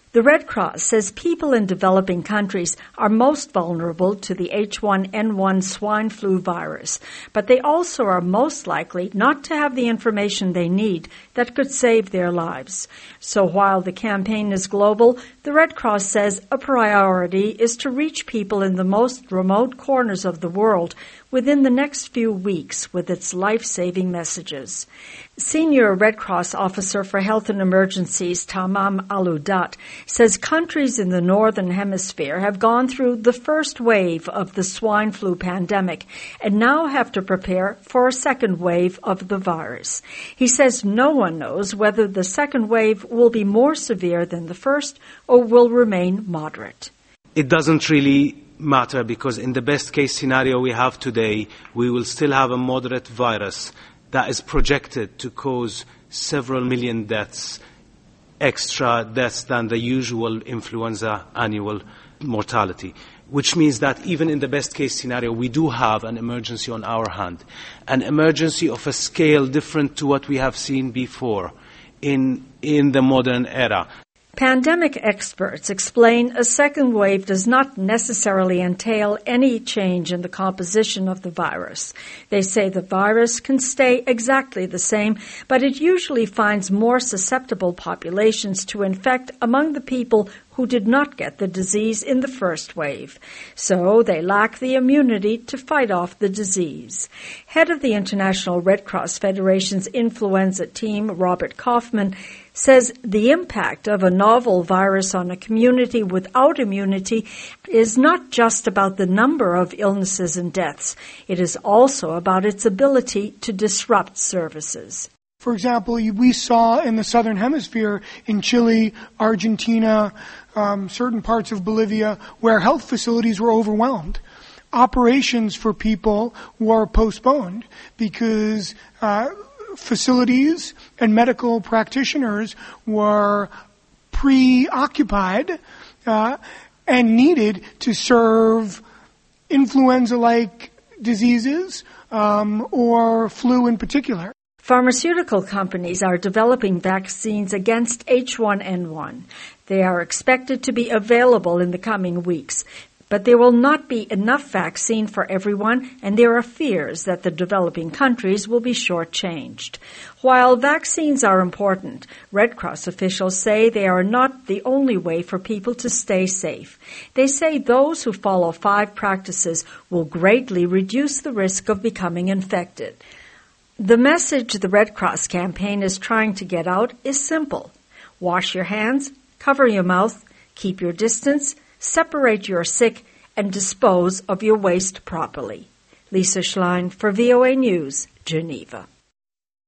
The Red Cross says people in developing countries are most vulnerable to the H1N1 swine flu virus, but they also are most likely not to have the information they need that could save their lives. So while the campaign is global, the Red Cross says a priority is to reach people in the most remote corners of the world within the next few weeks with its life-saving messages. Senior Red Cross Officer for Health and Emergencies, Tamam Aloudat, says countries in the Northern Hemisphere have gone through the first wave of the swine flu pandemic and now have to prepare for a second wave of the virus. He says no one knows whether the second wave will be more severe than the first or will remain moderate. It doesn't really matter because in the best case scenario we have today, we will still have a moderate virus that is projected to cause several million deaths, extra deaths than the usual influenza annual mortality, which means that even in the best case scenario, we do have an emergency on our hand, an emergency of a scale different to what we have seen before in the modern era. Pandemic experts explain a second wave does not necessarily entail any change in the composition of the virus. They say the virus can stay exactly the same, but it usually finds more susceptible populations to infect among the people who did not get the disease in the first wave. So they lack the immunity to fight off the disease. Head of the International Red Cross Federation's influenza team, Robert Kaufman, says the impact of a novel virus on a community without immunity is not just about the number of illnesses and deaths. It is also about its ability to disrupt services. For example, we saw in the Southern Hemisphere, in Chile, Argentina, certain parts of Bolivia, where health facilities were overwhelmed. Operations for people were postponed because facilities and medical practitioners were preoccupied and needed to serve influenza-like diseases or flu in particular. Pharmaceutical companies are developing vaccines against H1N1. They are expected to be available in the coming weeks, but there will not be enough vaccine for everyone, and there are fears that the developing countries will be shortchanged. While vaccines are important, Red Cross officials say they are not the only way for people to stay safe. They say those who follow 5 practices will greatly reduce the risk of becoming infected. The message the Red Cross campaign is trying to get out is simple. Wash your hands, cover your mouth, keep your distance, separate your sick, and dispose of your waste properly. Lisa Schlein for VOA News, Geneva.